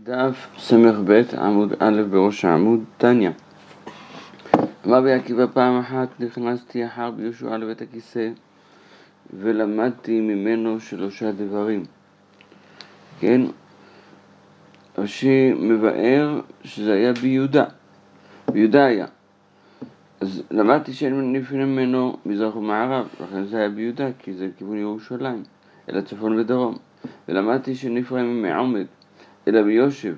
דף סמך ב' עמוד א' בראש העמוד. תניא. אמר רבי עקיבא, פעם אחת נכנסתי אחר ביהושע לבית הכיסא ולמדתי ממנו 3 דברים. כן, רש"י מבאר שזה היה ביהודה היה. אז למדתי שאין לפנים ממנו מזרח ומערב, לכן זה היה ביהודה, כי זה כיוון ירושלים, אלא צפון ודרום. ולמדתי שנפרעים מעומד, אלא ביושב.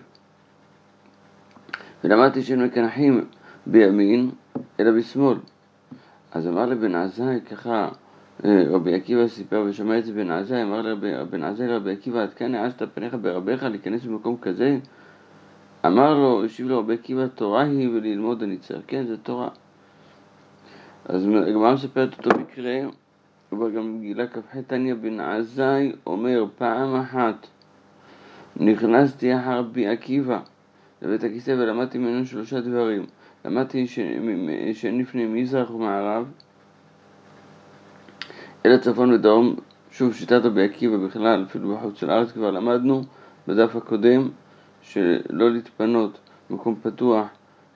ולמדתי שאין מקנחים בימין, אלא בשמאל. אז אמר לבן עזאי, ככה רבי עקיבא סיפר ושמע את זה בן עזאי, אמר לבן עזאי לרבי עקיבא, עד כאן העזת פניך ברביך להיכנס במקום כזה? אמר לו, השיב לו רבי עקיבא, תורה היא וללמוד אני צריך. כן, זה תורה. אז הגמרא מספרת אותו מקרה, וגם גילה כ"ח, תניא בן עזאי אומר, פעם אחת נכנסתי אחר רבי עקיבא לבית הכיסא ולמדתי ממנו 3 דברים. למדתי שאין לפני מזרח ומערב, אלא צפון ודרום. שוב, שיטת רבי עקיבא בכלל, אפילו בחוץ של הארץ כבר למדנו בדף הקודם, שלא להתפנות מקום פתוח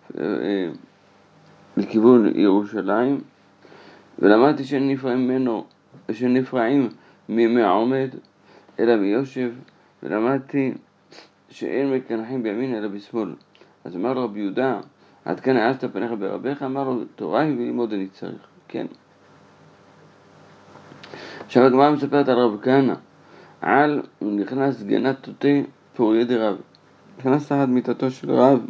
לכיוון ירושלים. ולמדתי שאין נפרעים מהעומד אלא ביושב. ולמדתי שאין מקנחים בימין אלא בשמאל. אז אמר לו רבי יהודה, עד כאן העזת פניך ברביך? אמר לו, תורה היא וללמוד אני צריך. כן. עכשיו הגמרא מספרת על רב כהנא, הוא נכנס גנת תותי פוריה דרב. נכנס תחת מיטתו של רב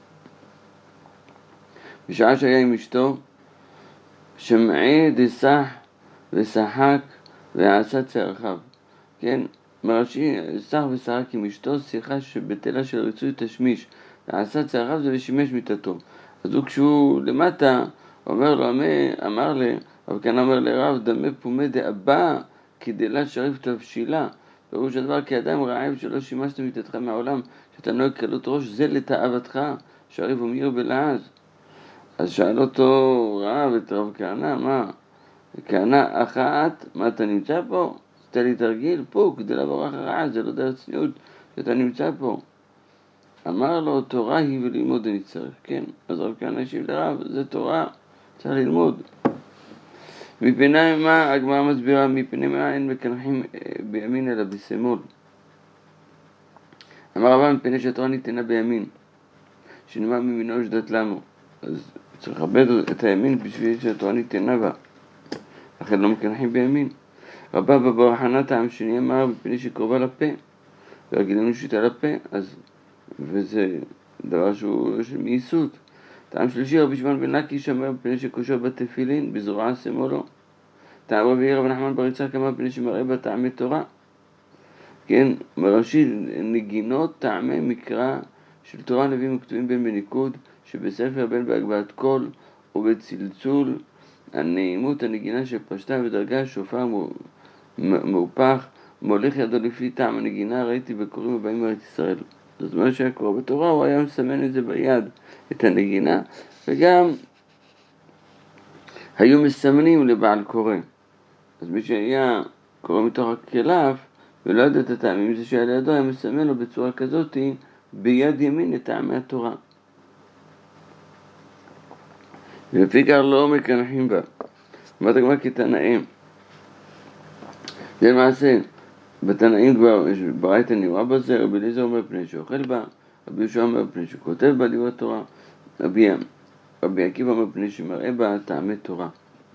בשעה שהיה עם אשתו, שמעי דסח ושחק ועשה צערכיו. כן, מרש"י סח ושחק עם אשתו, שיחה שבטלה של ריצוי תשמיש, ועשה צערכיו זה ושימש מיטתו. אז הוא כשהוא למטה אמר רב כהנא אומר לרב, דמה פומי דאבא כדלת שריף תבשילה. פירוש הדבר, כי אדם רעב שלא שימשת מיטתך מהעולם, שאתה נוהג קלות ראש, זה לתאוותך, שריף ומיר בלעז. אז שאל אותו רב את רב כהנא, מה? כהנא אחת, מה אתה נמצא פה? עשתה לי תרגיל פה, כדי לעבור אחריה, זה לא דרך צניעות שאתה נמצא פה. אמר לו, תורה היא וללמוד אני צריך. כן, אז רב כהנא השיב לרב, זה תורה, צריך ללמוד. מפני מה הגמרא מסבירה, מפני מה אין מקנחים בימין אלא בשמאל. אמר רבא, מפני שהתורה ניתנה בימין, שנאמר מימינו ישדד למו. אז צריך לכבד את הימין בשביל שהתורה ניתנה בה, לכן לא מקנחים בימין. רבא בבר חנא טעם שני אמר, מפני שקרובה לפה, והרגלנו שיטה לפה, וזה דבר שהוא מייסות. טעם שלישי, רבי שמעון בן לקיש אמר, מפני שקושר בתפילין בזרוע שמאלו. טעם רביעי, רבי נחמן בר יצחק אמר, מפני שמראה בה טעמי תורה. כן, מרש"י נגינות טעמי מקרא של תורה נביאים וכתובים בין בניקוד, שבספר בין בהגבהת קול ובצלצול, הנעימות הנגינה שפשטה בדרגה שופר מהופך, מוליך ידו לפי טעם הנגינה, ראיתי בקוראים הבאים מארץ ישראל. זאת אומרת שהיה קורא בתורה, הוא היה מסמן את זה ביד, את הנגינה, וגם היו מסמנים לבעל קורא. אז מי שהיה קורא מתוך הקלף ולא יודע את הטעמים, זה שהיה לידו היה מסמן לו בצורה כזאת ביד ימין את טעמי התורה. ולפי כך לא מקנחים בה. אמרת הגמרא כתנאים. זה למעשה, בתנאים כבר יש ברייתא נראה בזה, רבי אליעזר אומר פני שאוכל בה, רבי יהושע אומר פני שכותב בה דברי תורה, רבי עקיבא אומר פני שמראה בה טעמי תורה.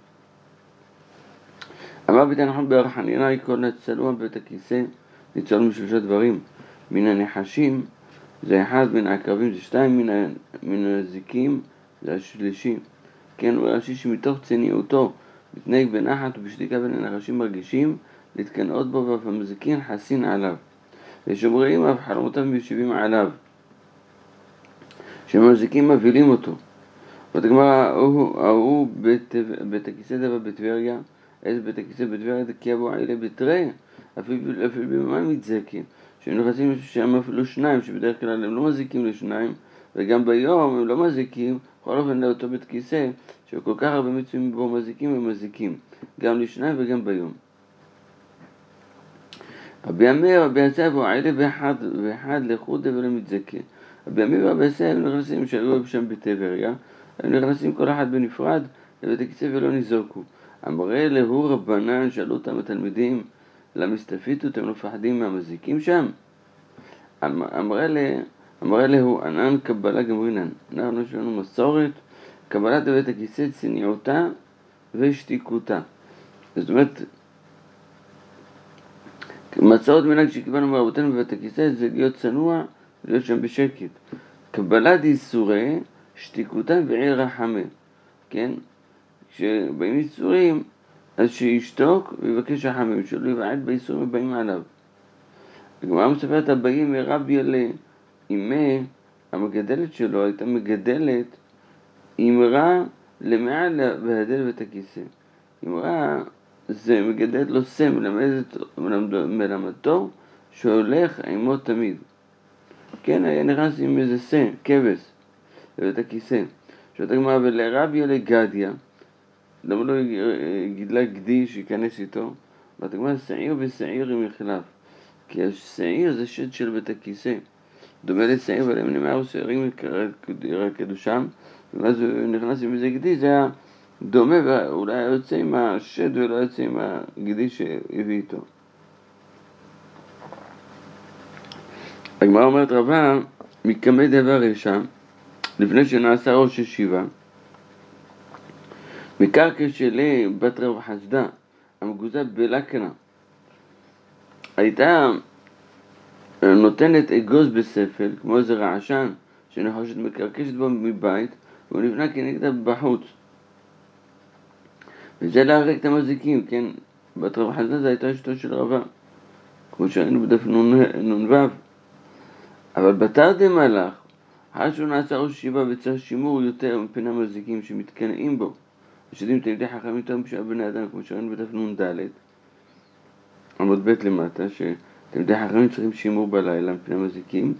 אמר בית הנחון בר חנינא, כל הצלוע בבית הכיסא ניצול מ3 דברים. מן הנחשים זה 1, מן העקרבים זה 2, מן הזיקים זה השלישי. כן, הוא רש"י שמתוך צניעותו מתנהג בנחת ובשתיקה בין הנחשים מרגישים להתקנאות בו, ואף המזיקין חסין עליו, ושומרים אף חלומותיו מיושבים עליו, שמזיקים מבילים אותו. ותגמר ההוא בית הכיסא דבה בטבריה. איזה בית הכיסא בטבריה? כי אבו עילה בתרי, אפילו במה מתזקים, שהם נכנסים שם אפילו 2, שבדרך כלל הם לא מזיקים ל2, וגם ביום הם לא מזיקים, בכל אופן לאותו בית כיסא, שכל כך הרבה מצויים בו מזיקים ומזיקים, גם ל2 וגם ביום. רבי אמיר רבי יצא ועלה ואחד לחודה ולמתזכה. רבי אמיר רבי יצא הם נכנסים שהיו שם בטבריה, הם נכנסים כל אחד בנפרד לבית הכיסא ולא נזרקו. אמרי להו רבנן, שאלו אותם התלמידים, למה הסתפיתו, אתם לא מפחדים מהמזיקים שם? אמרי להו ענן קבלה גמרינן, אנחנו יש לנו מסורת, קבלת בית הכיסא צניעותה ושתיקותה. זאת אומרת, מסורת מנהג שקיבלנו מרבותינו בבית הכיסא זה להיות צנוע ולהיות שם בשקט. קבלת איסורי שתיקותה ועיר רחמה, כן? כשבאים איסורים אז שישתוק ויבקש רחמים, שלא יבעט באיסורים הבאים עליו. הגמרא מספרת הבאים מרבי אלה, אמי המגדלת שלו הייתה מגדלת אמרה למעלה בהדל בית הכיסא. אמרה זה מגדלת לו סם, מלמדתו שהולך עמו תמיד. כן, היה נכנס עם איזה סם, כבש, בבית הכיסא. שאת הגמרא ולרבי אלה גדיה, למה לא גידלה גדי שיכנס איתו? ואת הגמרא שעיר ושעיר עם מחלף. כי השעיר זה שד של בית הכיסא. דומה לשעיר ולהם נאמר שעירים רקדו שם, ואז הוא נכנס עם איזה גדי, זה היה דומה ואולי היה יוצא עם השד ולא יוצא עם הגדי שהביא איתו. הגמרא אומרת רבה, מקמי דבר ישם, לפני שנעשה ראש ישיבה, מקרקע שלי בת רב חסדה, המגוזה בלקנה, הייתה נותנת אגוז בספל, כמו איזה רעשן, שנחושת מקרקשת בו מבית, והוא נבנה כנגדה בחוץ. וזה להרג את המזיקים, כן? בת רב חסדה זה הייתה אשתו של רבה, כמו שראינו בדף נ"ו. אבל בתרדם הלך, אחר שהוא נעשה ראש ישיבה וצריך שימור יותר מפני המזיקים שמתקנאים בו. ושיודעים תלמידי חכמים יותר משאר בני אדם, כמו שראינו בדף נ"ד, עמוד ב' למטה, שתלמידי חכמים צריכים שימור בלילה מפני המזיקים.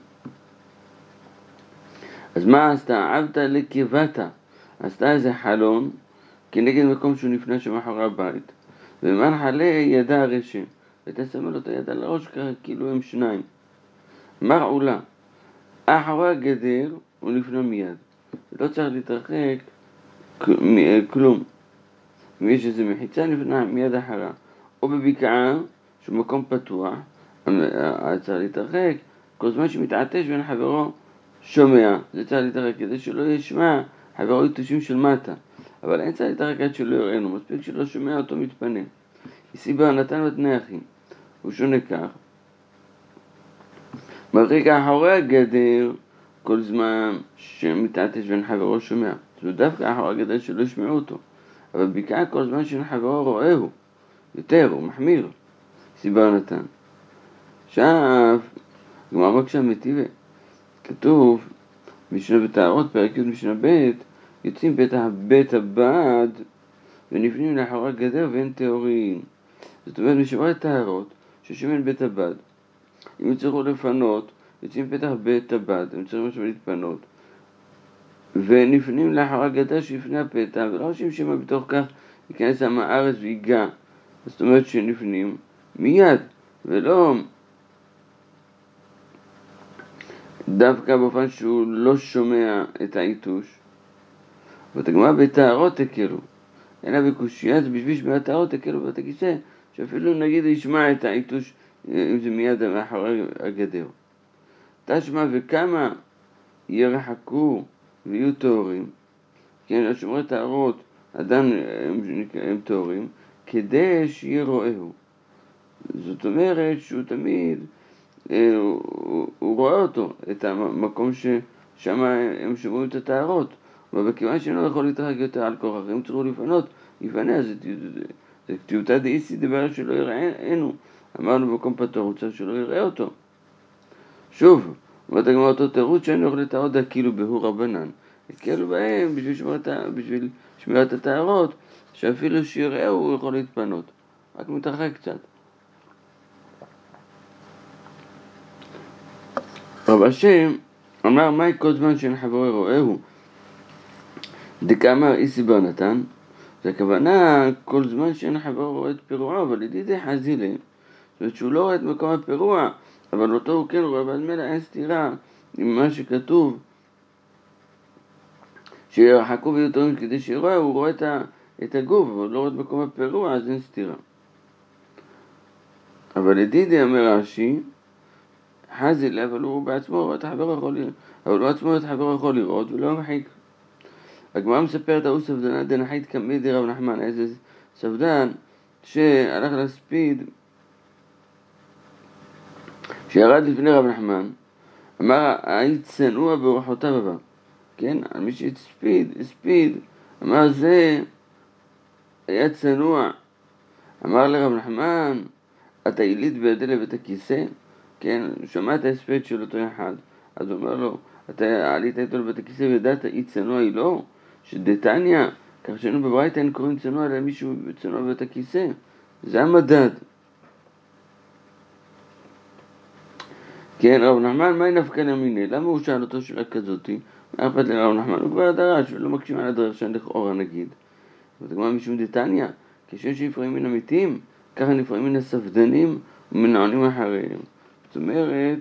אז מה עשתה? עבתה לקיבתה, עשתה איזה חלון כנגד מקום שהוא נפנה שמאחורי הבית, ומנחה לידה הרשם, והייתה שמה לו את היד על הראש ככה כאילו הם שניים. מרעולה, אחרי הגדר הוא נפנה מיד, לא צריך להתרחק כלום. אם יש איזה מחיצה נפנה מיד אחרה, או בבקעה שהוא מקום פתוח, צריך להתרחק כל זמן שמתעטש בין חברו שומע, זה צריך להתרחק כדי שלא ישמע חברו יתושים של מטה, אבל אין צריך להתרחק עד שלא יראינו, מספיק שלא שומע אותו מתפנה. סיבה נתן בתנאי אחים, הוא שונה כך, מרחיק אחרי הגדר כל זמן שמתעטש בין חברו שומע, זה דווקא אחרי הגדר שלא ישמעו אותו, אבל בבקעה כל זמן שחברו רואהו יותר, הוא מחמיר. סיבה נתן. עכשיו, גמרא מקשה מטיבה, כתוב משנה בטהרות, פרק י' משנה ב', יוצאים פתח בית הבד ונפנים לאחורי הגדר ואין טהורין. זאת אומרת, משמרת טהרות ששמן בית הבד, אם יצטרכו לפנות, יוצאים פתח בית הבד, הם צריכים משהו להתפנות, ונפנים לאחורי הגדר שיפנה הפתח, ולא חושבים שמה בתוך כך ייכנס עם הארץ ויגע. זאת אומרת שנפנים מיד, ולא דווקא באופן שהוא לא שומע את העיתוש. ותגמרא בטהרות תקלו, אלא בקושייה זה בשביל שמיעת טהרות תקלו בבית הכיסא, שאפילו נגיד ישמע את העיתוש אם זה מיד מאחורי הגדר. תשמע וכמה ירחקו ויהיו טהורים, כן, השומרי טהרות אדם הם טהורים, כדי שיהיה רואהו. זאת אומרת שהוא תמיד, הוא רואה אותו, את המקום ששם הם שומרים את הטהרות, אבל בכיוון שאינו יכול להתרחק יותר על כוח אחרים, צריכו לפנות, יפנה, זה טיוטה דאיסי דבר שלא יראינו, אמרנו במקום פתוח, הוא צריך שלא יראה אותו. שוב, אומרת הגמרא אותו תירוץ שאני אוכל לטהרות כאילו בהו רבנן, כאילו בהם בשביל שמירת הטהרות, שאפילו שיראהו הוא יכול להתפנות, רק מתרחק קצת. רב השם אמר, מהי כל זמן שאין חברו רואהו? דקאמר איסי בר נתן, זה הכוונה כל זמן שאין חברו רואה את פירועו, אבל ידידי חזילה, זאת אומרת שהוא לא רואה את מקום הפירוע, אבל אותו הוא כן רואה, אבל מילא אין סתירה עם מה שכתוב, שירחקו ויותרים כדי שיראה, הוא רואה את הגוף, אבל לא רואה את מקום הפירוע, אז אין סתירה. אבל לדידי אומר רש"י, חזילה, אבל הוא בעצמו רואה את החבר יכול לראות, אבל הוא עצמו את החבר יכול לראות ולא מחיק. הגמרא מספרת ההוא ספדנה דנחית כמידי רב נחמן, איזה ספדן שהלך לספיד, שירד לפני רב נחמן, אמר היית צנוע באורחותיו הבא, כן? על מי שהספיד, אמר זה היה צנוע, אמר לרב נחמן, אתה יליד בידי לבית הכיסא? כן, שמע את ההספד של אותו אחד, אז הוא אומר לו, אתה עלית איתו לבית הכיסא וידעת אי צנוע היא לא? שדתניא, כך שאנו בברייתא אין קוראים צנוע אלא מישהו צנוע בבית הכיסא, זה המדד. כן, רב נחמן, מה נפקא למיני? למה הוא שאל אותו שאלה כזאתי? מה אכפת לרב נחמן? הוא כבר דרש ולא מקשים על הדרשן לכאורה נגיד. אבל כמו משום דתניא, כשם שנפרעים מן המתים, ככה נפרעים מן הספדנים ומן העונים אחריהם. זאת אומרת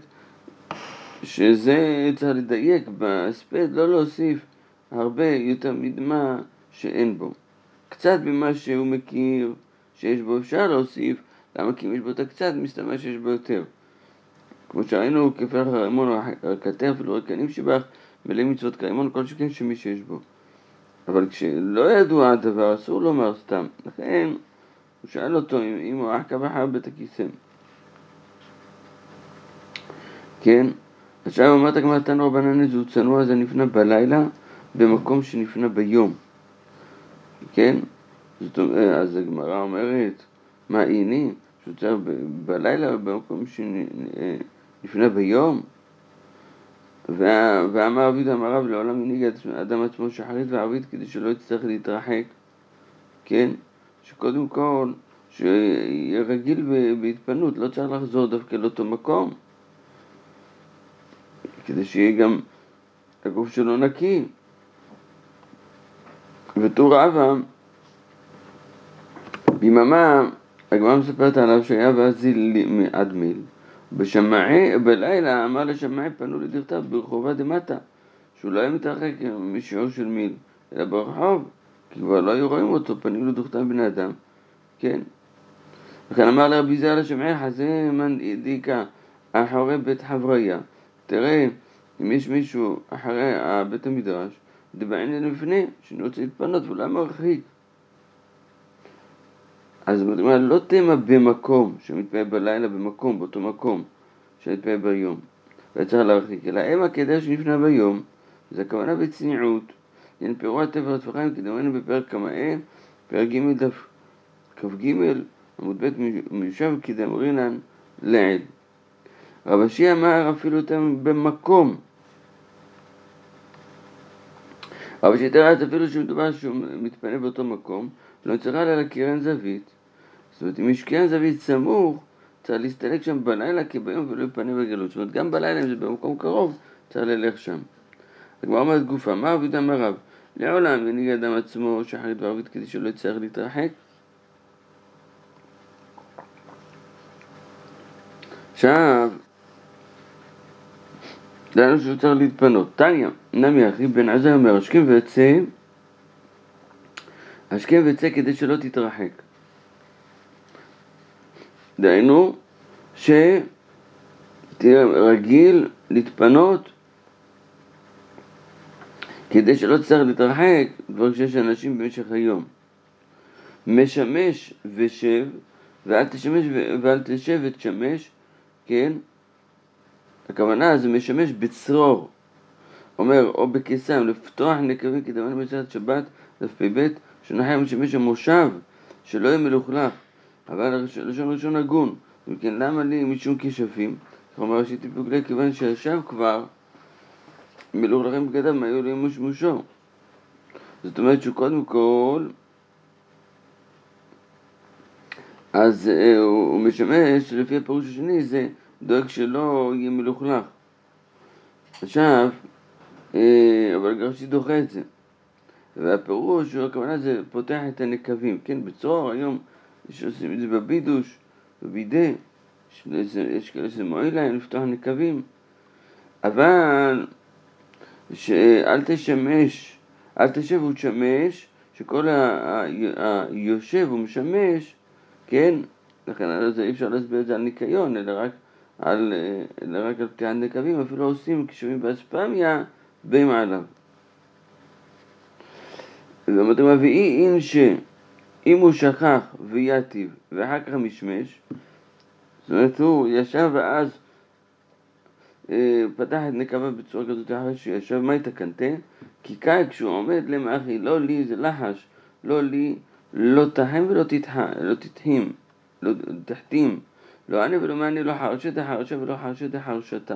שזה צריך לדייק בהספד, לא להוסיף הרבה יותר מדמה שאין בו. קצת במה שהוא מכיר שיש בו אפשר להוסיף, למה כי אם יש בו את הקצת מסתבר שיש בו יותר. כמו שראינו כפרח הרימון או הכתר אפילו רקנים שבח מלא מצוות כרימון כל שכן שמי שיש בו. אבל כשלא ידוע הדבר אסור לומר סתם, לכן הוא שאל אותו אם הוא אחכה בחר בית הכיסא. כן, עכשיו אמרת כמו תנו רבנן זו צנוע, זה נפנה בלילה במקום שנפנה ביום. כן, זאת אומרת, אז הגמרא אומרת, מה איני? שהוא צריך בלילה במקום שנפנה ביום? ואמר רבי יהודה אמר רב לעולם ינהיג אדם עצמו שחרית וערבית כדי שלא יצטרך להתרחק, כן? שקודם כל שיהיה רגיל בהתפנות, לא צריך לחזור דווקא לאותו מקום, כדי שיהיה גם הגוף שלו נקי. וטור אבא ביממה הגמרא מספרת עליו שהיה ואזיל עד מיל, בלילה אמר לשמעי פנו לדרתיו ברחובה דמטה, שהוא לא היה מתרחק משיעור של מיל אלא ברחוב, כי כבר לא היו רואים אותו, פנים לדרתיו בני אדם, כן? וכן אמר לרבי זר לשמעי חזה מן דיקה אחרי בית חבריה, תראה אם יש מישהו אחרי בית המדרש דבעין לפני שאני רוצה להתפנות ואולי מרחיק. אז זאת אומרת, לא תמה במקום שמתפעל בלילה במקום, באותו מקום שמתפעל ביום וצריך להרחיק, אלא אמה כדאי שנפנה ביום, זה הכוונה בצניעות. אין פירוע תפר הטפחיים כדמנו בפרק כמאה, פרק ג' דף כ"ג עמוד ב' מיושב כדאמרינן לעד. רב אשי אמר אפילו אותם במקום, רב אשי תראה אפילו שמדובר שהוא מתפנה באותו מקום, לא צריכה לה לקרן זווית. זאת אומרת, אם יש קרן זווית סמוך, צריך להסתלק שם בלילה כביום ולא יפנה בגלות. זאת אומרת, גם בלילה אם זה במקום קרוב, צריך ללך שם. הגמרא אומרת גופה, מה רבי יהודה אמר רב? לעולם ינהיג אדם עצמו שחרית וערבית כדי שלא יצטרך להתרחק. עכשיו, דענו שהוא צריך להתפנות. תניא, נמי אחי בן עזר אומר, השכם ויצא כדי שלא תתרחק. דהיינו שתהיה רגיל להתפנות כדי שלא תצטרך להתרחק כבר כשיש אנשים במשך היום. משמש ושב ואל תשב ותשמש, כן? הכוונה זה משמש בצרור, אומר או בקיסם לפתוח נקבים כדמן בצד שבת דף פ"ב שנחיה משמש המושב שלא יהיה מלוכלך אבל לשון הגון. וכן למה לי משום כשפים? כלומר ראשיתי בגלל כיוון שישב כבר מלוכלכים בגדיו מה היו לי מושמושו. זאת אומרת שקודם כל אז הוא משמש לפי הפירוש השני זה דואג שלא יהיה מלוכלך. עכשיו אבל גרשי דוחה את זה, והפירוש הכוונה זה פותח את הנקבים, כן? בצרור היום שעושים את זה בבידוש, בבידה, יש כאלה שזה מועיל להם לפתוח נקבים, אבל אל תשב ותשמש, שכל היושב ומשמש, כן, לכן אי אפשר להסביר את זה על ניקיון, אלא רק על פתיחת נקבים, אפילו עושים כשבים באספמיה באים עליו. ואתם מביאים שאם הוא שכח ויתיב ואחר כך משמש, זאת אומרת הוא ישב ואז פתח את נקבה בצורה כזאת אחרי שישב, מה יתקנתה? כי כאן כשהוא עומד למאחי, לא לי זה לחש, לא לי, לא תחם ולא תתחים, לא תחתים, לא אני ולא מעני, לא חרשה דחרשה ולא חרשה דחרשתה.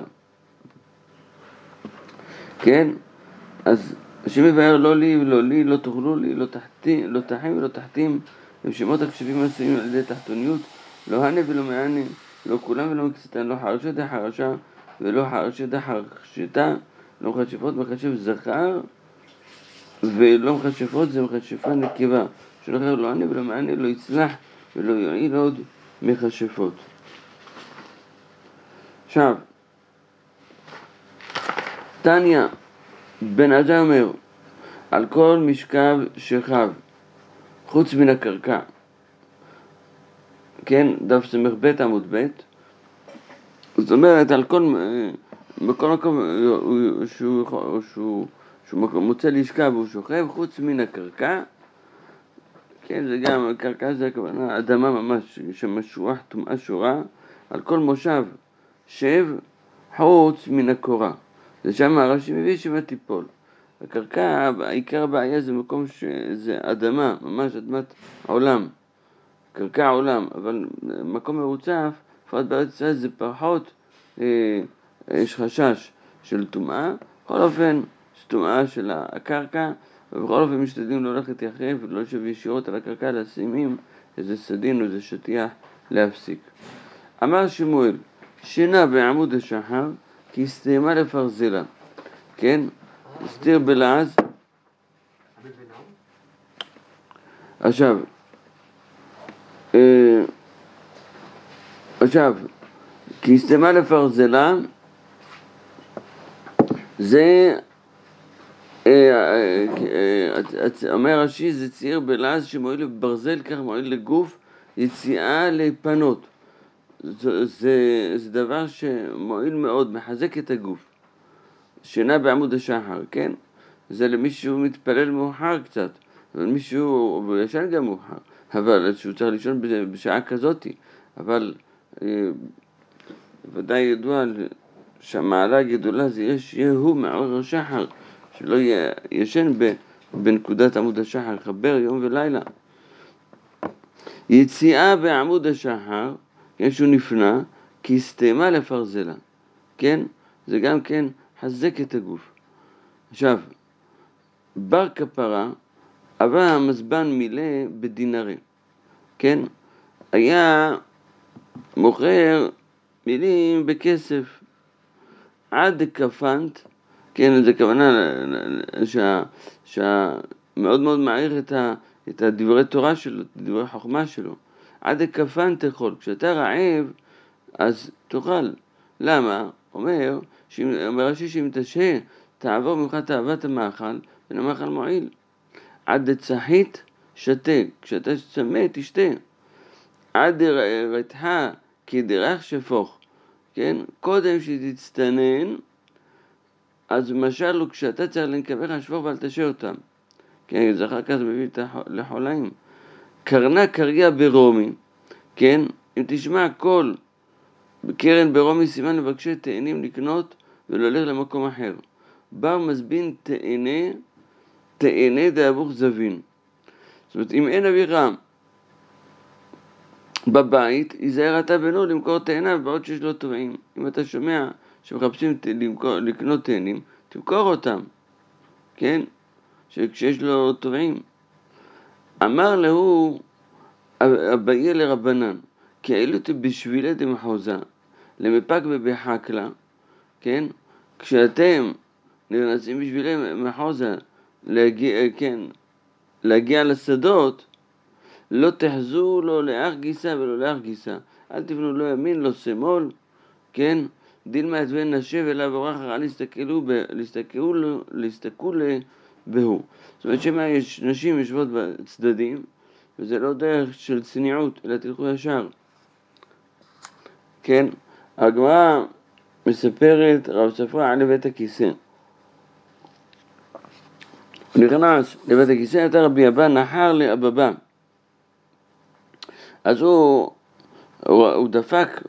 כן? אז השם מבאר לא לי ולא לי, לא תאכלו לי, לא תחים ולא תחתים, הם שמות הכשבים עשויים על ידי תחתוניות, לא הנה ולא מעני, לא כולם ולא מקצתן, לא חרשה דחרשה ולא חרשה דחרשתה, לא מכשפות מחשב זכר, ולא מכשפות זה מכשפה נקבה, שלא אחר לא עני ולא מעני, לא יצלח ולא יועיל עוד מכשפות. עכשיו, תניה, בן עדה אומר, על כל משכב שכב, חוץ מן הקרקע, כן, דף סמך ב' עמוד ב', זאת אומרת, על בכל מקום שהוא מוצא לשכב והוא שוכב, חוץ מן הקרקע, כן, זה גם, הקרקע זה הכוונה, אדמה ממש, שמשוח, טומאה שורה, על כל מושב שב, חוץ מן הקורה. זה שם הרש"י מביא שמה תיפול. הקרקע, העיקר הבעיה זה מקום שזה אדמה, ממש אדמת עולם, קרקע עולם, אבל מקום מרוצף, בפרט בארץ ישראל זה פחות, יש חשש של טומאה, בכל אופן, יש טומאה של הקרקע, ובכל אופן משתדלים לא ללכת יחף ולא לשב ישירות על הקרקע, לשימים איזה סדין או איזה שטיח להפסיק. אמר שמואל, שינה בעמוד השחר, כי הסתיימה לפרזלה, כן? הסתיר בלעז. עכשיו, כי הסתיימה לפרזלה, זה, אומר רש"י, זה צעיר בלעז שמועיל לברזל, כך מועיל לגוף, יציאה לפנות. זה דבר שמועיל מאוד, מחזק את הגוף. שינה בעמוד השחר, כן? זה למישהו מתפלל מאוחר קצת, אבל מישהו ישן גם מאוחר, אבל שהוא צריך לישון בשעה כזאת, אבל ודאי ידוע שהמעלה הגדולה זה יהיה הוא מעורר השחר, שלא ישן בנקודת עמוד השחר, חבר יום ולילה. יציאה בעמוד השחר, כן, שהוא נפנה, כי הסתיימה לפרזלה, כן? זה גם כן חזק את הגוף. עכשיו, בר כפרה, אבל המזבן מילא בדינרי, כן? היה מוכר מילים בכסף, עד כפנט, כן, זה כוונה שמאוד מאוד מעריך את הדברי תורה שלו, את דברי חוכמה שלו. עד כפנט תאכול, כשאתה רעב, אז תאכל. למה? אומר רש"י שאם תשהה, תעבור ממך תאוות המאכל, ונמאכל מועיל. עד צחית, שתה, כשאתה צמא, תשתה. עד רתחה, כי דרך שפוך, כן? קודם שתצטנן, אז למשל לו, כשאתה צריך לנקבך שפוך ואל תשהה אותם. כן, זה אחר כך מביא לחולאים. קרנה קריה ברומי, כן? אם תשמע קול בקרן ברומי סימן לבקשי תאנים לקנות ולהולך למקום אחר. בר מזבין תאנה דאבוך זבין. זאת אומרת, אם אין אווירה בבית, ייזהר אתה בנו למכור תאנה בעוד שיש לו טובעים. אם אתה שומע שמחפשים לקנות תאנים, תמכור אותם, כן? כשיש לו טובעים. אמר לו אביה לרבנן, כי העלותי בשבילי דמחוזה, למפק ובחקלה, כן? כשאתם נכנסים בשבילי מחוזה, להגיע לשדות, לא תחזו לו לאח גיסה ולא לאח גיסה. אל תבנו לא ימין, לא שמאל, כן? דילמה את בן נשב אליו אורח רע להסתכלו בהו. זאת אומרת שמה יש נשים יושבות בצדדים, וזה לא דרך של צניעות, אלא תלכו ישר. כן? הגמרא מספרת רב ספרא על לבית הכיסא. הוא נכנס לבית הכיסא, הייתה רבי אבא נחר לאבבה. אז הוא דפק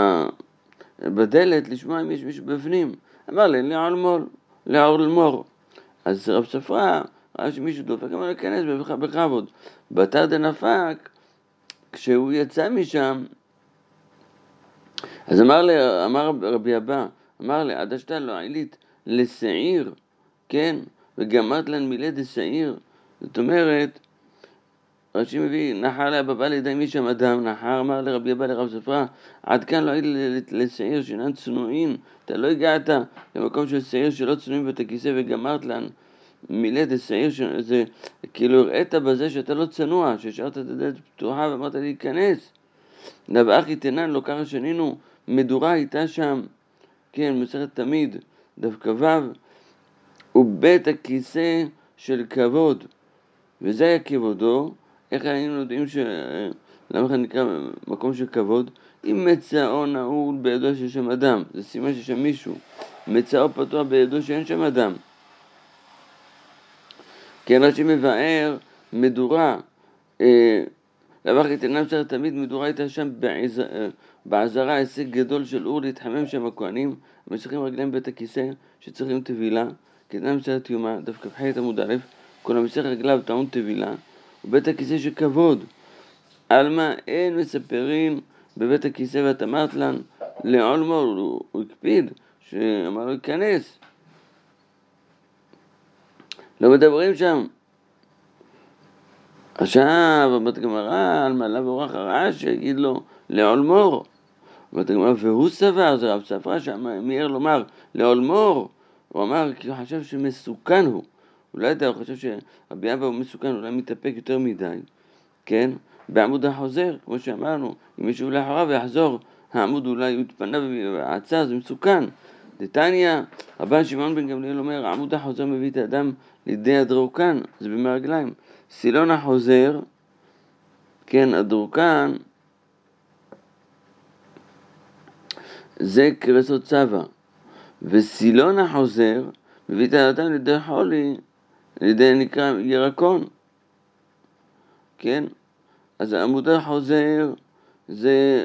בדלת לשמוע אם יש מישהו בפנים. אמר לי, לעור למור. אז רב ספרא ראה שמישהו דופק, אמר לי, כנס בכבוד. בתר דנפק, כשהוא יצא משם, אז אמר רבי אבא, אמר לי, עד השתה לא עילית לשעיר, כן? וגמרת לן מילי דשעיר. זאת אומרת, רש"י מביא, נחר לאבבה לידי מי שם אדם, נחר אמר לרבי אבא לרב ספרא, עד כאן לא עילית לשעיר שאינן צנועים, אתה לא הגעת למקום של שעיר שלא צנועים בית הכיסא וגמרת לן מילי דשעיר, זה כאילו הראית בזה שאתה לא צנוע, שהשארת את הדלת פתוחה ואמרת לי, כנס. נבאחי תנן, לא ככה שנינו, מדורה הייתה שם, כן, מסכת תמיד, דף כ"ו, ובית הכיסא של כבוד, וזה היה כבודו. איך היינו יודעים למה זה נקרא מקום של כבוד? אם מצאו נעול בידו שיש שם אדם, זה סימן שיש שם מישהו. מצאו פתוח בידו שאין שם אדם. כן, רש"י מבאר מדורה, לבחי תנן מסכת תמיד, מדורה הייתה שם בעזרה, הישג גדול של אור להתחמם שם הכהנים, המשכים רגליהם בית הכיסא שצריכים טבילה, כתנן מסכת יומא, דף כ"ח עמוד א', כל המשך רגליו טעון טבילה, ובית הכיסא של כבוד. עלמא אין מספרים בבית הכיסא, ואת אמרת לן לעולמו, הוא הקפיד, שאמר לו להיכנס. לא מדברים שם. עכשיו, בת גמרא, על מעלה ואורח הרעה, שיגיד לו לעולמור. בת גמרא, והוא סבר, זה רב ספרא שמיהר לומר לעולמור. הוא אמר כי הוא חשב שמסוכן הוא. אולי הוא חשב שרבי אבא הוא מסוכן, אולי מתאפק יותר מדי. כן? בעמוד החוזר, כמו שאמרנו, אם מישהו לאחריו ויחזור, העמוד אולי יתפנה ועצה, זה מסוכן. דתניא, רבן שמעון בן גמליאל אומר, עמוד החוזר מביא את האדם לידי הדרוקן, זה במרגליים. סילון החוזר, כן, הדרוקן, זה קרסות צבא. וסילון החוזר מביא את האדם לידי חולי, לידי נקרא ירקון. כן? אז העמוד החוזר זה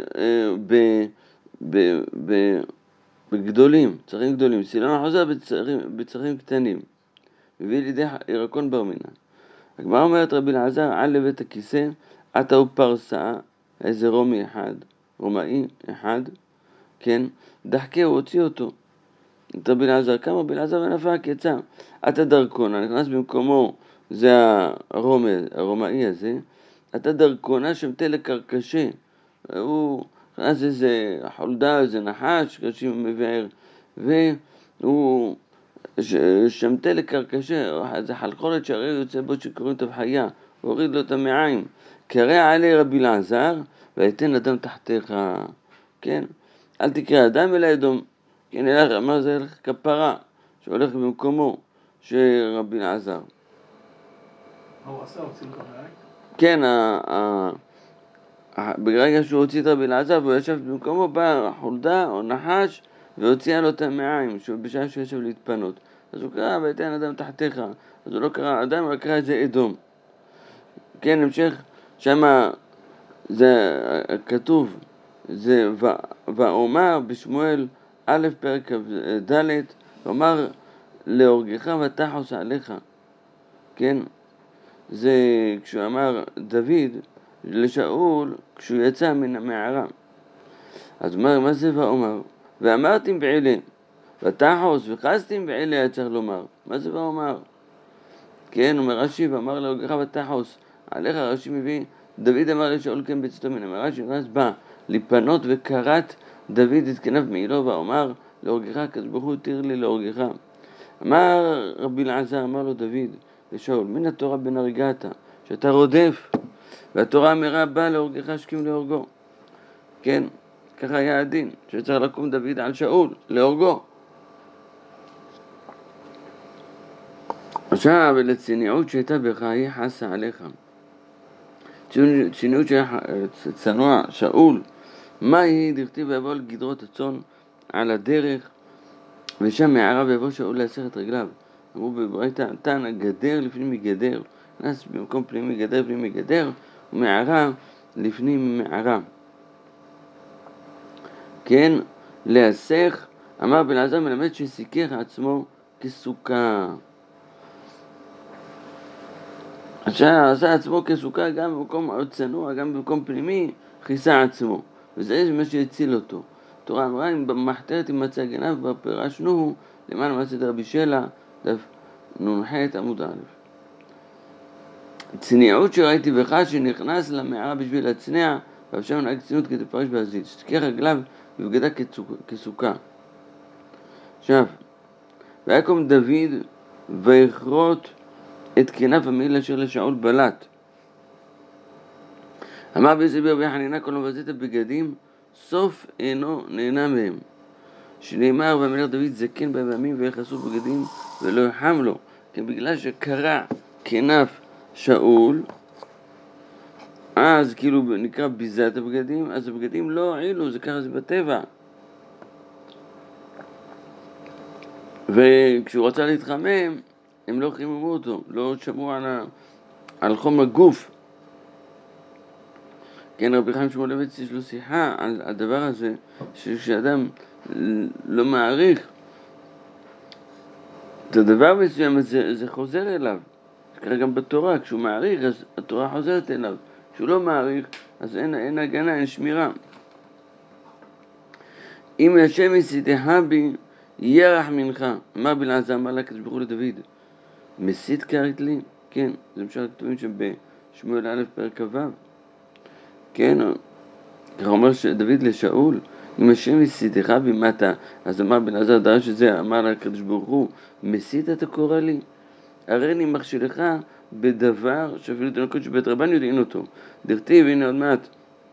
בגדולים, צרכים גדולים. סילון החוזר בצרכים קטנים. מביא לידי ירקון בר מינן. הגמרא אומרת רבי אלעזר, על לבית הכיסא, עתה הוא פרסה, איזה רומאי אחד, כן, דחקה, הוא הוציא אותו. את רבי אלעזר, קם רבי אלעזר ונפק, יצא. עתה דרכונה, נכנס במקומו, זה הרומאי הזה, עתה דרכונה שמתה לקרקשה, הוא נכנס איזה חולדה, איזה נחש, קרשי מבאר, והוא שמתה לקרקשה, זה חלחולת שהרי יוצא בו שקוראים את הבחיה, הוא הוריד לו את המעיים, קרא עלי רבי אלעזר, ויתן אדם תחתיך, כן? אל תקרא אדם אלא אדום, כן, אמר זה הלך כפרה, שהולך במקומו של רבי אלעזר. הוא עשה, הוציא לך מעיים? כן, ברגע שהוא הוציא את רבי אלעזר והוא ישב במקומו, בא חולדה או נחש והוציאה לו את המעיים, בשעה שהוא ישב להתפנות. אז הוא קרא, ויתן אדם תחתיך. אז הוא לא קרא אדם, הוא קרא את זה אדום. כן, המשך, שמה זה כתוב, זה ואומר בשמואל א' פרק ד', ואומר להורגך ותחוס עליך. כן, זה כשהוא אמר דוד לשאול כשהוא יצא מן המערה. אז מה זה ואומר? ואמרתם בעילה, ותחוס וחסתם בעילה, היה צריך לומר. מה זה ואומר? כן, אומר רש"י, ואמר להורגך ותחוס עליך. רש"י מביא, דוד אמר לשאול כן בצאתו מן המערה, שנכנס בה לפנות וקראת דוד את כנף מעילו, ואומר להורגך, הקדוש ברוך הוא התיר לי להורגך. אמר רבי אלעזר, אמר לו דוד לשאול, מן התורה בן הרגעת, שאתה רודף, והתורה אמרה באה להורגך השכים להורגו. כן, ככה היה הדין, שצריך לקום דוד על שאול, להורגו. עכשיו, לצניעות שהייתה בך, היא חסה עליך. צניעות שהיה צנוע, שאול, מה היא דכתיב ויבוא על גדרות הצאן על הדרך, ושם מערה ויבוא שאול להסר את רגליו. אמרו בברייתא, תנא גדר לפנים מגדר, נכנס במקום פנים מגדר לפנים מגדר, ומערה לפנים מערה. כן, להסך, אמר בן עזר מלמד שסיכך עצמו כסוכה. עשה עצמו כסוכה גם במקום צנוע, גם במקום פנימי, כיסה עצמו. וזה מה שהציל אותו. התורה אמרה, אם במחתרת ימצא גנב, פירשנו למען מעשה דרבי שלה, דף נ"ח עמוד א'. צניעות שראיתי בך שנכנס למערה בשביל להצניע, ואפשר נהג צניעות כדי לפרש בהזיל, שתיקח רגליו ובגדה כסוכה. עכשיו, ויקום דוד ויכרות את כנף המעיל אשר לשאול בלט. אמר ביסבר רבי חנינא כל מבזת בגדים, סוף אינו נהנה מהם. שנאמר במלך דוד זקן בהם ימים ויחסו בגדים ולא יחם לו. כי בגלל שקרע כנף שאול, אז כאילו נקרא ביזת הבגדים, אז הבגדים לא הועילו, זה ככה זה בטבע. וכשהוא רצה להתחמם, הם לא חיממו אותו, לא שמרו על חום הגוף. כן, רבי חיים שמואלביץ יש לו שיחה על הדבר הזה, שכשאדם לא מעריך את הדבר מסוים, זה חוזר אליו. זה קרה גם בתורה, כשהוא מעריך, אז התורה חוזרת אליו. כשהוא לא מעריך, אז אין הגנה, אין שמירה. אם השם יסיתך בי, ירח מנך. אמר בלעזר, אמר לה הקדוש ברוך הוא לדוד, מסית קראת לי? כן, זה משל כתובים שבשמואל א' פרק ו'. כן, ככה אומר דוד לשאול, אם השם יסיתך בי, מה אתה? אז אמר בלעזר, דרש את זה, אמר לקדוש ברוך הוא, מסית אתה קורא לי? הרי אני מכשילך בדבר שאפילו תינוקות שבית רבן יודעים אותו. דכתיב, הנה עוד מעט,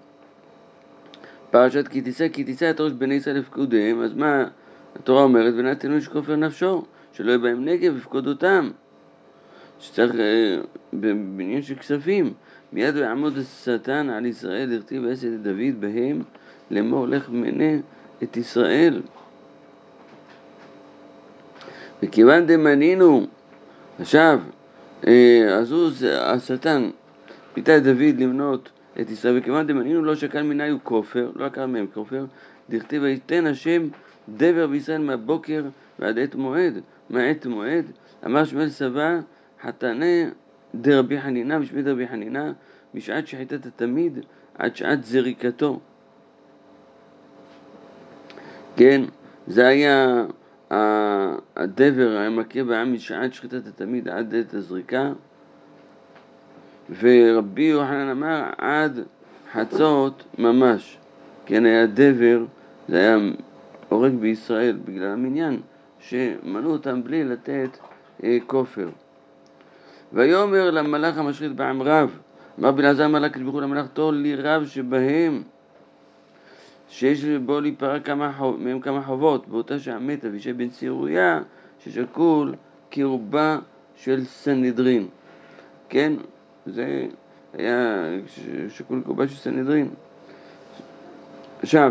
פרשת כי תישא את ראש בני ישראל לפקודיהם, אז מה התורה אומרת? ונתנו איש כופר נפשו, שלא יהיה בהם נגב לפקוד אותם. שצריך בעניין של כספים. מיד ויעמוד השטן על ישראל, דכתיב ועשה את דוד בהם, לאמור לך מנה את ישראל. וכיוון דמנינו, עכשיו, אז הוא, השטן, פיתה את דוד למנות את ישראל, וכיוון דמנינו לא שקל מניו כופר, לא עקר מהם כופר, דכתיב ויתן השם דבר בישראל מהבוקר ועד עת מועד. מהעת מועד, אמר שמואל סבא, חתנה דרבי חנינא, משמי דרבי חנינא, משעת שחיטת התמיד עד שעת זריקתו. כן, זה היה הדבר, היה מכה בעם משעת שחיטת התמיד עד עת הזריקה, ורבי יוחנן אמר עד חצות ממש. כן, היה דבר, זה היה הורג בישראל בגלל המניין, שמנעו אותם בלי לתת כופר. ויאמר למלאך המשחית בעם רב, אמר בלעזר אמר לקדוש ברוך הוא למלאך, תור לי רב שבהם, שיש בו להיפרע מהם כמה חובות, באותה שעה מת אבישי בן צרויה, ששקול כרובה של סנהדרין. כן, זה היה שקול כרובה של סנהדרין. עכשיו,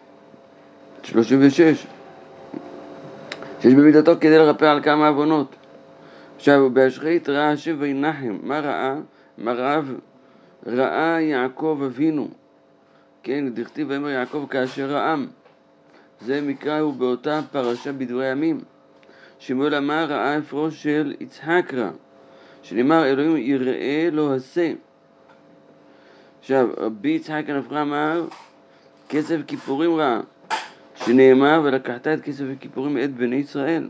36, שיש במידתו כדי לרפא על כמה עוונות. עכשיו, בהשחית ראה השם וינחם. מה ראה? מה ראה יעקב אבינו. כן, דכתיב ויאמר יעקב כאשר רעם. זה מקרא הוא באותה פרשה בדברי ימים. שמואל אמר ראה אפרוש של יצחק רע. שנאמר אלוהים יראה לא עשה. עכשיו, רבי יצחק הנפרא אמר כסף כיפורים רע. שנאמר ולקחת את כסף וכיפורים מאת בני ישראל.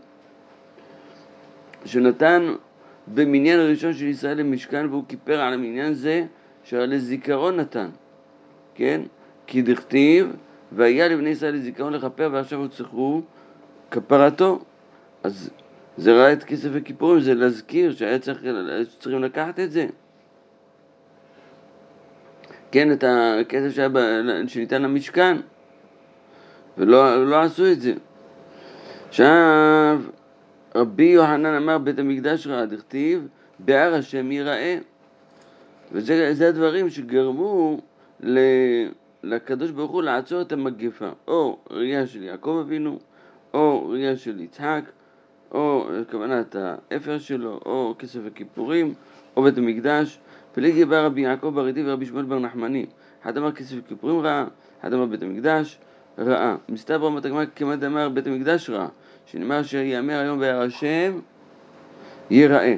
שנתן במניין הראשון של ישראל למשכן, והוא כיפר על המניין זה שעל לזיכרון נתן. כן? כי דכתיב והיה לבני ישראל לזיכרון לכפר, ועכשיו הוא צריכו כפרתו. אז זה ראה את כסף וכיפורים, זה להזכיר שהיה צריכים לקחת את זה. כן, את הכסף שניתן למשכן, ולא עשו את זה. עכשיו, רבי יוחנן אמר בית המקדש רעה, דכתיב, בהר השם ייראה. וזה הדברים שגרמו לקדוש ברוך הוא לעצור את המגפה, או ראייה של יעקב אבינו, או ראייה של יצחק, או כוונת האפר שלו, או כסף הכיפורים, או בית המקדש. פליגי בא רבי יעקב בר ידי ורבי שמואל בר נחמני, אחד אמר כסף הכיפורים רעה, אחד אמר בית המקדש רעה. מסתבר בתגמרא כמעט אמר בית המקדש רעה, שנאמר שיאמר היום בהר השם ייראה.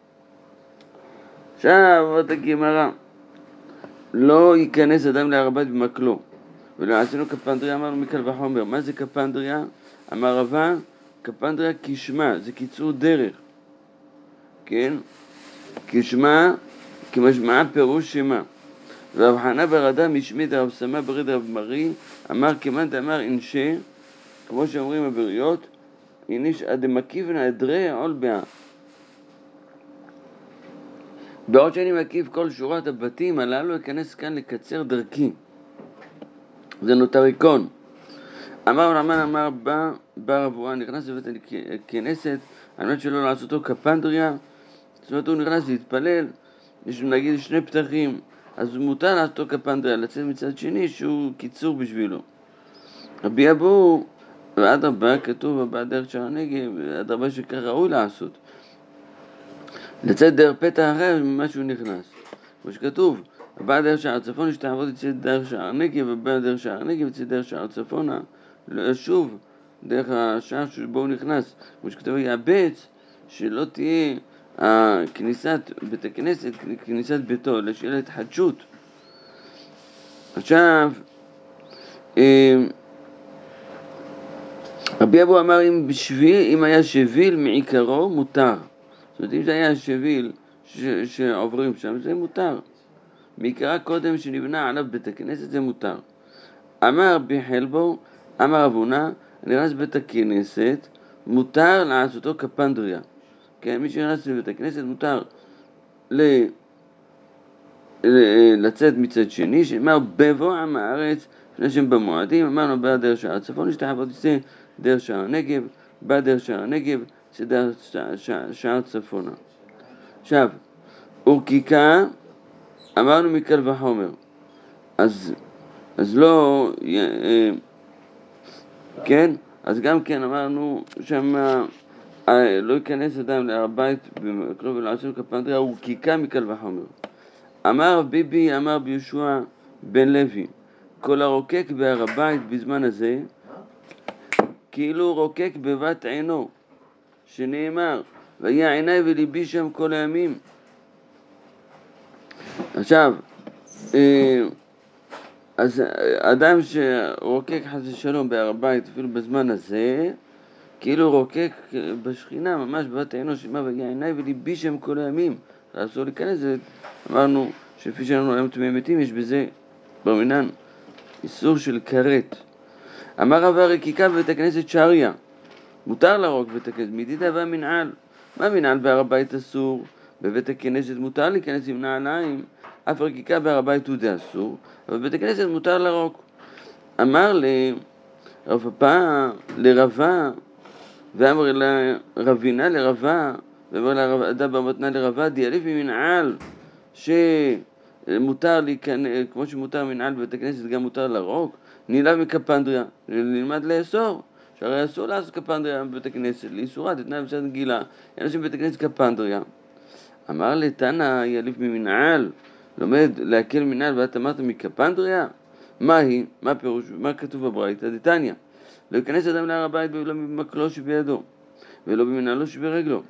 עכשיו עוד הגמרא, לא ייכנס אדם להר הבית במקלו, ולא עשינו קפנדריה, אמרנו מקל וחומר. מה זה קפנדריה? אמר רבא, קפנדריה כשמה, זה קיצור דרך, כן? כשמה, כמשמעה פירוש שמה. ורב חנא בר אדא משמי דרב סמא ברי דרב מרי, אמר כמאן דאמר אינשה, כמו שאומרים הבריות, איניש אדמקיבן אדרי עול בה. בעוד שאני מקיף כל שורת הבתים הללו, אכנס כאן לקצר דרכי. זה נוטריקון. אמר רמן אמר בא רבואה, נכנס לבית הכנסת, על מנת שלא לעשותו קפנדריה, זאת אומרת הוא נכנס להתפלל, יש נגיד שני פתחים, אז מותר לעשותו קפנדריה, לצאת מצד שני שהוא קיצור בשבילו. רבי אבו, ואדרבה, כתוב הבא דרך שער הנגב, אדרבה שכך ראוי לעשות. לצאת דרך פתח אחר ממה שהוא נכנס. כמו שכתוב, הבא דרך שער צפון יש תעבוד לצאת דרך שער הנגב, הבא דרך שער הנגב יצא דרך שער צפונה, לא שוב דרך השער שבו הוא נכנס. כמו שכתוב יאבץ, שלא תהיה כניסת בית הכנסת, כניסת ביתו, אלא שיהיה להתחדשות. עכשיו, רבי אבו אמר אם היה שביל מעיקרו מותר. זאת אומרת, אם זה היה שביל שעוברים שם, זה מותר. מעיקרה קודם שנבנה עליו בית הכנסת, זה מותר. אמר רבי חלבו, אמר אבונה, נכנס בית הכנסת, מותר לעשותו קפנדריה. כן, מי שנכנס לבית הכנסת מותר לצאת מצד שני, שאמר בבוא עם הארץ, לפני שהם במועדים, אמרנו בא דרך שער הצפון, יש תעבוד יצא דרך שער הנגב, בא דרך שער הנגב, יצא דרך שער צפונה. עכשיו, אורקיקה, אמרנו מקל וחומר, אז לא, כן, אז גם כן אמרנו שמה, לא ייכנס אדם להר הבית במקלו ולא עשינו קפנדריה, אורקיקה מקל וחומר. אמר ביבי, אמר בישוע בן לוי, כל הרוקק בהר הבית בזמן הזה, כאילו רוקק בבת עינו, שנאמר, והיה עיניי וליבי שם כל הימים. עכשיו, אז אדם שרוקק חס ושלום בהר הבית, אפילו בזמן הזה, כאילו רוקק בשכינה, ממש בבת עינו, שנאמר, והיה עיניי וליבי שם כל הימים. אסור להיכנס, אמרנו שפי שאנחנו היום תמיד מתים, יש בזה במינן איסור של כרת. אמר רב הרקיקה בבית הכנסת שעריה, מותר לרוק בבית הכנסת, מדידה והמנעל. מה מנעל בהר הבית אסור? בבית הכנסת מותר להיכנס עם נעליים, אף רקיקה בהר הבית הוא די אסור, אבל בבית הכנסת מותר לרוק. אמר לרב פאפא, לרבה, ואמר לרבינה לרבה, ואמר לרב אדה במתנה לרבה, דיאליף ממנעל, שמותר להיכנס, כמו שמותר מנעל בבית הכנסת, גם מותר לרוק, נילב מקפנדריה, נלמד לאסור, שהרי אסור לעשות קפנדריה בבית הכנסת, לאיסורה, תתנה בסד גילה, אנשים בבית הכנסת קפנדריה. אמר לתנא יאליף ממנעל, לומד להקל מנעל ואת אמרת מקפנדריה? מה היא? מה פירוש? מה כתוב בברייתא? דתניא, לא ייכנס אדם להר הבית ולא במקלו שבידו, ולא במנעלו שברגלו.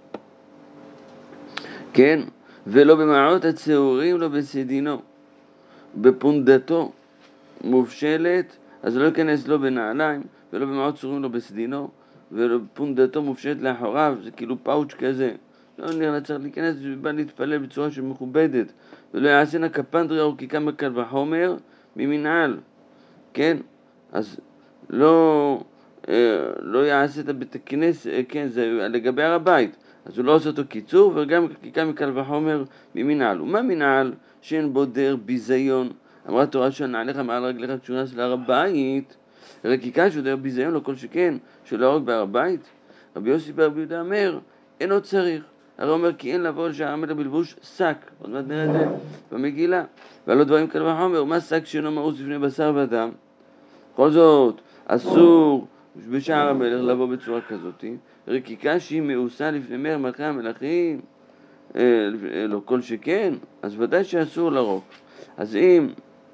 כן, ולא במעות הצהורים, לא בסדינו, בפונדתו מופשלת, אז לא ייכנס לא בנעליים, ולא במעות צהורים, לא בסדינו, ופונדתו מופשלת לאחוריו, זה כאילו פאוץ' כזה. לא נראה, צריך להיכנס ובא להתפלל בצורה שמכובדת, ולא יעשינה קפנדריה אורקיקה מקל וחומר ממנעל, כן? אז לא יעשה את בית הכנסת, כן, זה לגבי הר הבית, אז הוא לא עושה אותו קיצור, וגם רקיקה מקל וחומר ממנעל. ומה מנעל? שאין בו דר ביזיון. אמרה תורה שנעליך מעל רגליך כשנכנס להר הבית, רקיקה שהוא דר ביזיון, לא כל שכן, שלא יהרוג בהר הבית. רבי יוסי ברבי יהודה אומר, אין עוד צריך. הרי אומר כי אין לבוא לשער המלך בלבוש שק, עוד מעט נראה את זה במגילה. ועלו דברים קל וחומר, מה שק שאינו מאוס לפני בשר ודם? בכל זאת, אסור בשער המלך לבוא בצורה כזאת. רקיקה שהיא מאוסה לפני מלך מלכי המלכים, לא כל שכן, אז ודאי שאסור לרוק. אז אם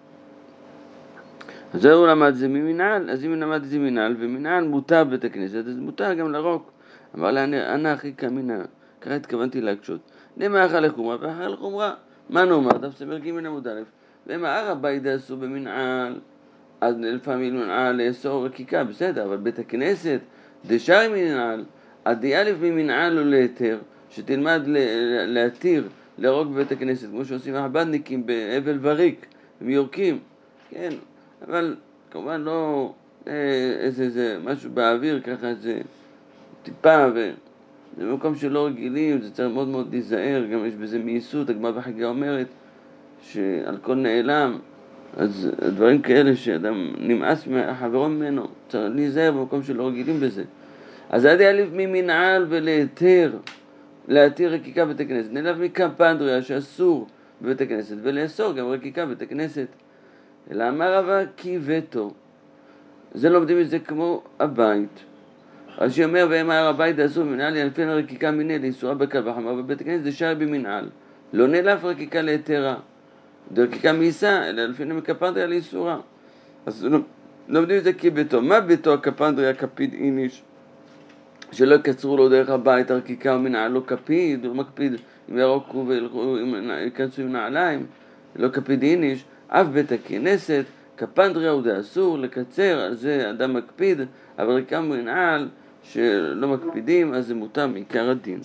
הוא למד זה ממנהל, אז אם למד זה ממנהל, ומנהל מותר בבית הכנסת, אז מותר גם לרוק. אמר לה, אנא אחי כמינא, ככה התכוונתי להקשות. נאמר אחר לחומרה ואחר לחומרה. מה נאמר? דף סמר ג' עמוד א', ואם הר הבית אסור במנהל, אז לפעמים מנהל לאסור רקיקה, בסדר, אבל בית הכנסת, דשאר מנהל, הדאלף ממנהל הוא להתר, שתלמד להתיר לרוק בבית הכנסת, כמו שעושים החב"דניקים באבל וריק, הם יורקים, כן, אבל כמובן לא איזה משהו באוויר, ככה איזה טיפה, וזה במקום שלא רגילים, זה צריך מאוד מאוד להיזהר, גם יש בזה מייסות, הגמרא בחגיגה אומרת, שעל כל נעלם, אז דברים כאלה שאדם נמאס מהחברו ממנו, צריך להיזהר במקום שלא רגילים בזה. אז עד יעליף ממנעל ולהתיר, להתיר רקיקה בבית הכנסת. נעלף מקפנדריה שאסור בבית הכנסת, ולאסור גם רקיקה בבית הכנסת. אלא אמר רבא כי וטו. זה לומדים את זה כמו הבית. אז שאומר ואמר הבית אסור במנעל, ינפן רקיקה מנהל, איסורה בקל וחמר בבית הכנסת, זה שער במנעל. לא נעלף רקיקה להתרה. דרקיקה מייסה, אלא לפני מקפנדריה לאיסורה. אז לומדים את זה כי ביתו. מה ביתו הקפנדריה קפיד איניש? שלא יקצרו לו דרך הבית הרקיקה ומנעל, לא קפיד, הוא מקפיד אם ירוקו ויכנסו עם נעליים, לא קפיד איניש. אף בית הכנסת, קפנדריה הוא דה אסור לקצר, על זה אדם מקפיד, אבל רקיקה ומנעל שלא מקפידים, אז זה מותר מעיקר הדין.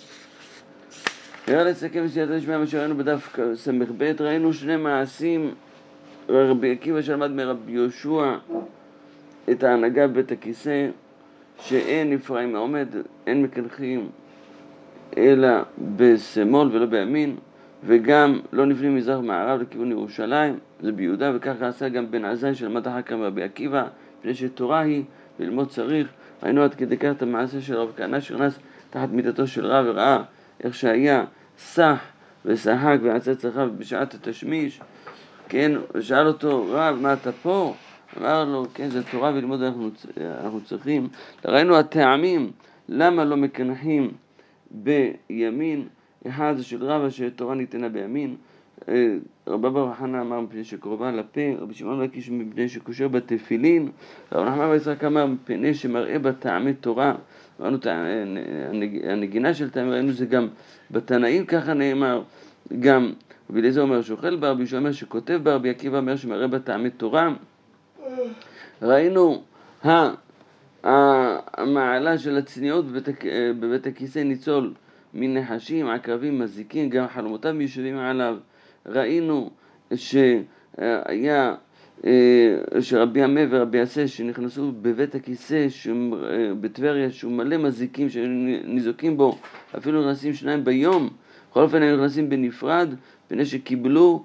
נראה לסכם בסייעתא דשמיא מה שראינו בדף ס"ב, ראינו שני מעשים, רבי עקיבא שלמד מרבי יהושע את ההנהגה בבית הכיסא, שאין נפרעים מהעומד, אין מקנחים אלא בשמאל ולא בימין, וגם לא נפנים מזרח מערב לכיוון ירושלים, זה ביהודה, וככה עשה גם בן עזאי שלמד אחר כך מרבי עקיבא, מפני שתורה היא ללמוד צריך. ראינו עד כדי כך את המעשה של רב כהנא שנכנס תחת מיטתו של רב וראה איך שהיה סח ושחק ועצץ רחב בשעת התשמיש, כן, ושאל אותו, רב, מה אתה פה? אמר לו, כן, זה תורה וללמוד אנחנו צריכים. ראינו הטעמים, למה לא מקנחים בימין, אחד זה של רבא שתורה ניתנה בימין, רבא בר חנא אמר מפני שקרובה לפה, רבי שמעון לקיש מפני שקושר בתפילין, רב נחמן בר יצחק אמר מפני שמראה בטעמי תורה. ראינו הנגינה של טעמים, ראינו זה גם בתנאים ככה נאמר, גם רבי אליעזר אומר שאוכל ברבי יהושע אומר שכותב ברבי עקיבא אומר שמראה בטעמי תורה. ראינו המעלה של הצניעות בבית הכיסא ניצול מנחשים, עקרבים, מזיקים, גם חלומותיו מיושבים עליו. ראינו שהיה שרבי עמי ורבי עשה שנכנסו בבית הכיסא בטבריה שהוא מלא מזיקים שניזוקים בו, אפילו נכנסים שניים ביום, בכל אופן הם נכנסים בנפרד, פני שקיבלו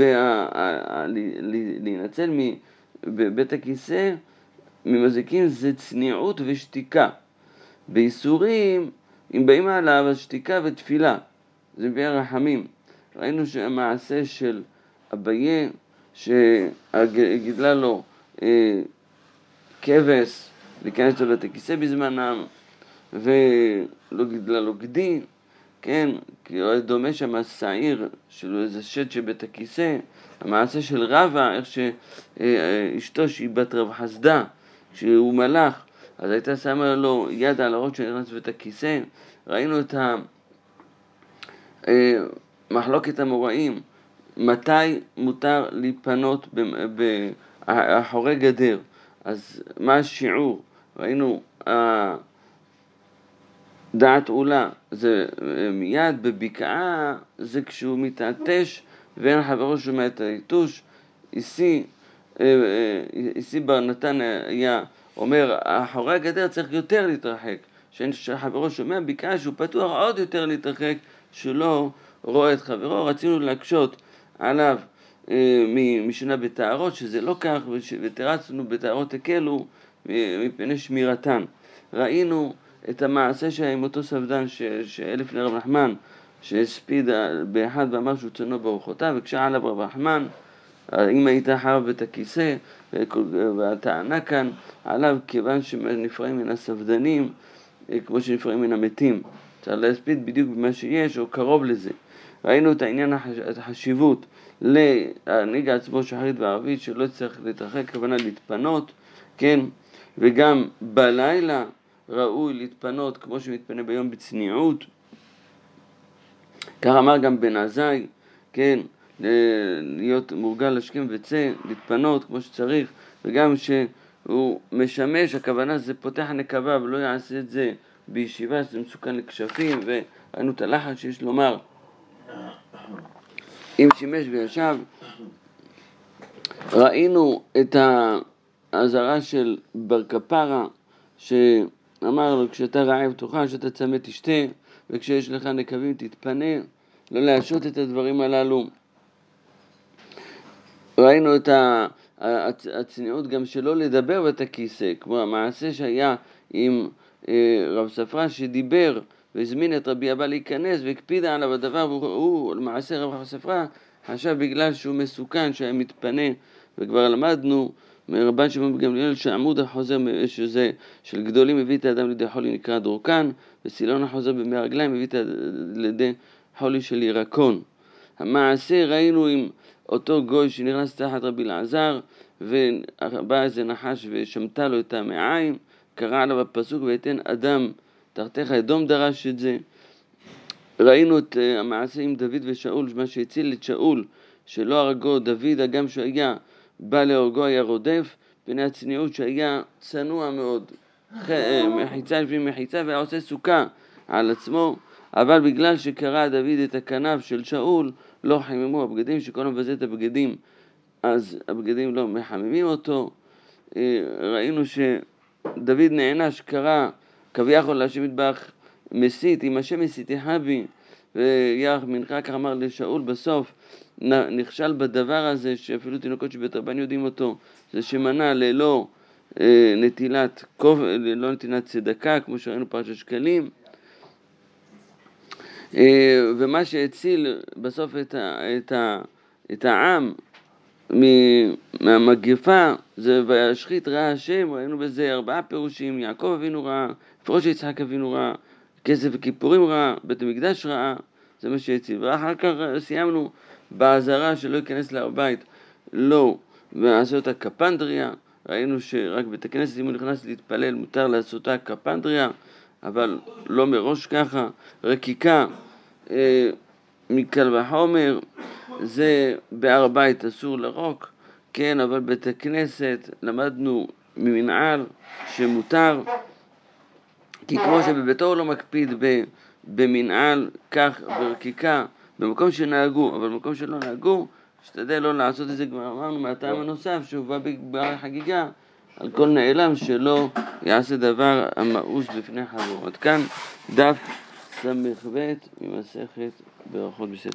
להינצל בבית הכיסא ממזיקים זה צניעות ושתיקה. באיסורים, אם באים עליו, אז שתיקה ותפילה, זה מביא רחמים. ראינו שהמעשה של אביה, שגידלה לו כבש, להיכנס לבית הכיסא בזמנם, ולא גידלה לו גדי, כן, כי הוא דומה שם השעיר שלו, איזה שד שבית הכיסא. המעשה של רבא, איך שאשתו שהיא בת רב חסדה, כשהוא מלאך, אז הייתה שמה לו יד על הראש שנכנס לבית הכיסא. ראינו את מחלוקת המוראים, מתי מותר להיפנות באחורי גדר, אז מה השיעור? ראינו דעת עולה, זה מיד בבקעה, זה כשהוא מתעטש ואין חברו שומע את היתוש. איסי בר נתן היה אומר, אחורי הגדר צריך יותר להתרחק, שאין חברו שומע בקעה שהוא פתוח עוד יותר להתרחק, שלא רואה את חברו. רצינו להקשות עליו משנה בתארות, שזה לא כך, ותרצנו בתארות הקלו מפני שמירתן. ראינו את המעשה שהיה עם אותו ספדן שאלף לרב נחמן, שהספיד באחד ואמר שהוא צונו באורחותיו, וקשה עליו רב נחמן, אם היית חרב את הכיסא, והטענה כאן עליו כיוון שנפרעים מן הספדנים, כמו שנפרעים מן המתים. צריך להספיד בדיוק במה שיש, או קרוב לזה. ראינו את העניין, את החשיבות להנהיג עצמו שחרית וערבית, שלא צריך להתרחק, כוונה להתפנות, כן? וגם בלילה ראוי להתפנות כמו שמתפנה ביום בצניעות. כך אמר גם בן עזאי, כן? להיות מורגל לשכם וצא, להתפנות כמו שצריך, וגם שהוא משמש, הכוונה זה פותח נקבה ולא יעשה את זה בישיבה, שזה מסוכן לכשפים, וראינו את הלחץ שיש לומר אם שימש וישב. ראינו את העזרה של בר כפרה, שאמר לו כשאתה רעב תאכל, כשאתה צמא תשתה, וכשיש לך נקבים תתפנה, לא להשעות את הדברים הללו. ראינו את הצניעות גם שלא לדבר ואת הכיסא, כמו המעשה שהיה עם רב ספרא שדיבר והזמין את רבי אבא להיכנס והקפידה עליו הדבר, והוא למעשה רב ספרא חשב בגלל שהוא מסוכן שהיה מתפנה, וכבר למדנו מרבן שמעון בן גמליאל שעמוד החוזר שזה של גדולים מביא את האדם לידי חולי נקרא דורקן, וסילון החוזר במי הרגליים מביא את לידי חולי של ירקון. המעשה ראינו עם אותו גוי שנכנס תחת רבי אלעזר, ובא איזה נחש ושמטה לו את המעיים, קרא עליו הפסוק ויתן אדם תחתיך אדום, דרש את זה. ראינו את המעשה עם דוד ושאול, מה שהציל את שאול שלא הרגו דוד, הגם שהיה בא להורגו היה רודף, פני הצניעות שהיה צנוע מאוד, מחיצה לפני מחיצה, והיה עושה סוכה על עצמו, אבל בגלל שקרא דוד את הכנף של שאול לא חיממו הבגדים, שכל מבזה את הבגדים אז הבגדים לא מחממים אותו. ראינו שדוד נענש, קרא כביכול להשם יתברך מסית, אם השם מסיתך בי ויח מנחה, כך אמר לשאול, בסוף נכשל בדבר הזה שאפילו תינוקות שבית רבן יודעים אותו, זה שמנע ללא נטילת ללא נתינת צדקה, כמו שראינו פרשת שקלים. ומה שהציל בסוף את העם מהמגפה זה וישחית רעה השם. ראינו בזה 4 פירושים: יעקב אבינו רעה, לפרוש יצחק אבינו רעה, כסף וכיפורים רעה, בית המקדש רעה, זה מה שהציל. ואחר כך סיימנו בעזרה שלא ייכנס להר בית, לא, ועשה אותה קפנדריה. ראינו שרק בית הכנסת אם הוא נכנס להתפלל מותר לעשות אותה קפנדריה, אבל לא מראש ככה. רקיקה מקל וחומר, זה בהר בית אסור לרוק, כן, אבל בית הכנסת למדנו ממנעל שמותר, כי כמו שבביתו הוא לא מקפיד במנעל, כך ברקיקה במקום שנהגו, אבל במקום שלא נהגו שתדע לא לעשות את זה. כבר אמרנו מהטעם הנוסף שהובא בחגיגה על כל נעלם שלא יעשה דבר המאוס בפני חברו. עד כאן דף ס"ב ממסכת ברכות בסדר.